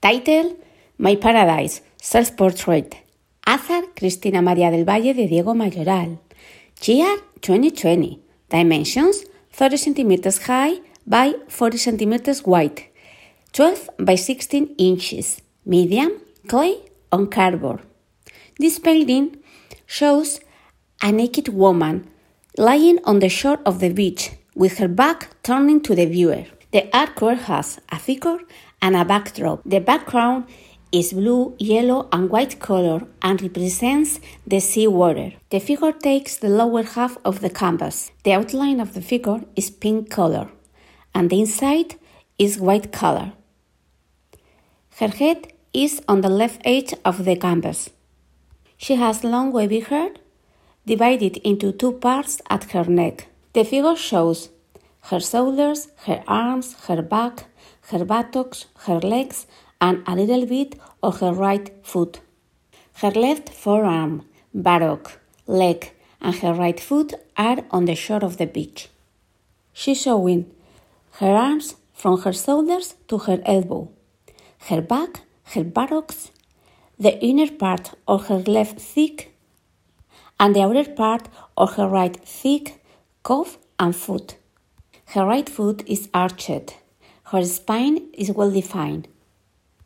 Title: My Paradise, Self-Portrait. Author: Cristina María del Valle de Diego Mayoral. Year: 2020. Dimensions: 30 cm high by 40 cm wide. 12 by 16 inches. Medium: clay on cardboard. This painting shows a naked woman lying on the shore of the beach with her back turning to the viewer. The artwork has a figure and a backdrop. The background is blue, yellow, and white color and represents the sea water. The figure takes the lower half of the canvas. The outline of the figure is pink color, and the inside is white color. Her head is on the left edge of the canvas. She has long wavy hair, divided into two parts at her neck. The figure shows her shoulders, her arms, her back, her buttocks, her legs, and a little bit of her right foot. Her left forearm, buttock, leg, and her right foot are on the shore of the beach. She's showing her arms from her shoulders to her elbow, her back, her buttocks, the inner part of her left thigh, and the outer part of her right thigh, calf, and foot. Her right foot is arched. Her spine is well defined.